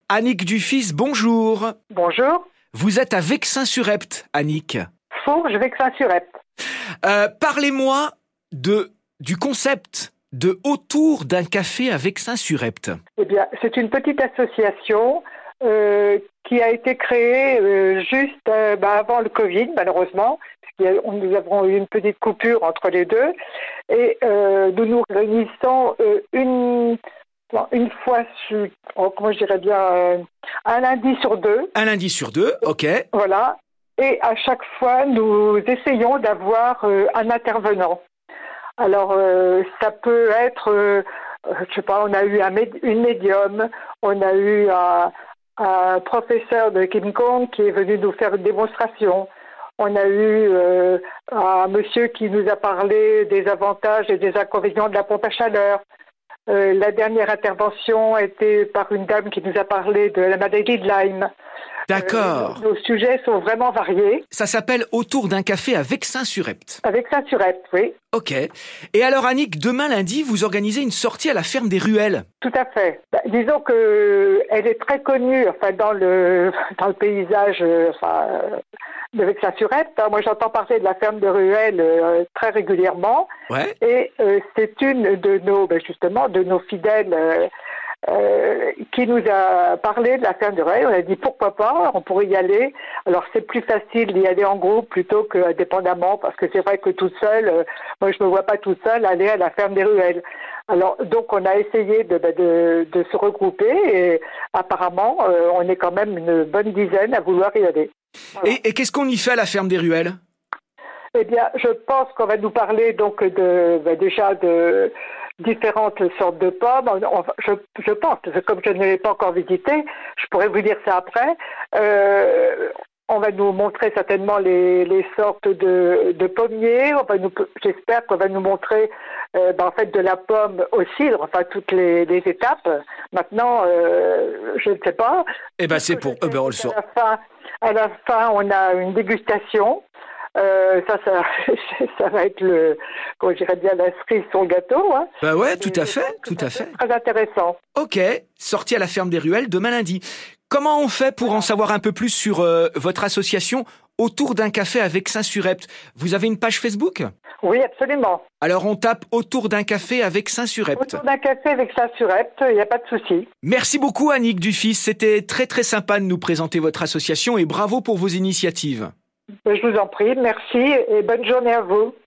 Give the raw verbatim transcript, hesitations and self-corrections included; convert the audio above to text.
Annick Dufys, bonjour. Bonjour. Vous êtes à Vexin-sur-Epte, Annick. Fourges, Vexin-sur-Epte. Euh, parlez-moi de, du concept de Autour d'un café à Vexin-sur-Epte. Eh bien, c'est une petite association euh, qui a été créée euh, juste euh, bah, avant le Covid, malheureusement, puisque nous avons eu une petite coupure entre les deux. Et euh, nous nous réunissons euh, une, une fois, sur, oh, comment je dirais bien, euh, un lundi sur deux. Un lundi sur deux, ok. Voilà. Et à chaque fois, nous essayons d'avoir euh, un intervenant. Alors, euh, ça peut être, euh, je sais pas, on a eu un médi- une médium, on a eu un, un professeur de King Kong qui est venu nous faire une démonstration. On a eu euh, un monsieur qui nous a parlé des avantages et des inconvénients de la pompe à chaleur. Euh, la dernière intervention a été par une dame qui nous a parlé de la maladie de Lyme. D'accord. Euh, nos sujets sont vraiment variés. Ça s'appelle Autour d'un café à Vexin-sur-Epte. Avec ça sur Epte, oui. Ok. Et alors Annick, demain lundi, vous organisez une sortie à la ferme des Ruelles. Tout à fait. Bah, disons que elle est très connue, enfin dans le dans le paysage, euh, enfin euh, de Vexin-sur-Epte. Moi, j'entends parler de la ferme de Ruelles euh, très régulièrement. Ouais. Et euh, c'est une de nos, ben, justement, de nos fidèles. Euh, Euh, qui nous a parlé de la ferme de Ruelles. On a dit pourquoi pas, on pourrait y aller. Alors c'est plus facile d'y aller en groupe plutôt qu'indépendamment, parce que c'est vrai que toute seule, euh, moi je me vois pas toute seule aller à la ferme des Ruelles. Alors donc on a essayé de, de, de se regrouper et apparemment euh, on est quand même une bonne dizaine à vouloir y aller. Voilà. Et, et qu'est-ce qu'on y fait à la ferme des Ruelles ? Eh bien, je pense qu'on va nous parler donc de ben, déjà de différentes sortes de pommes. On, je, je pense, comme je ne l'ai pas encore visité, je pourrais vous dire ça après. Euh, on va nous montrer certainement les, les sortes de, de pommiers. On va nous, j'espère qu'on va nous montrer euh, ben, en fait de la pomme au cidre, enfin toutes les, les étapes. Maintenant, euh, je ne sais pas. Eh ben c'est pour. Euh, ben on le saura. À la fin, à la fin, on a une dégustation. Euh, ça, ça, ça va être le, comment je dirais bien, la cerise sur le gâteau. Hein. Bah ouais, tout Et à fait, tout à fait. Très intéressant. Ok, sortie à la ferme des Ruelles demain lundi. Comment on fait pour en savoir un peu plus sur euh, votre association Autour d'un café à Vexin-sur-Epte ? Vous avez une page Facebook ? Oui, absolument. Alors on tape Autour d'un café à Vexin-sur-Epte. Autour d'un café avec ça sur Epte, il n'y a pas de souci. Merci beaucoup Annick Dufys, c'était très très sympa de nous présenter votre association et bravo pour vos initiatives. Je vous en prie, merci et bonne journée à vous.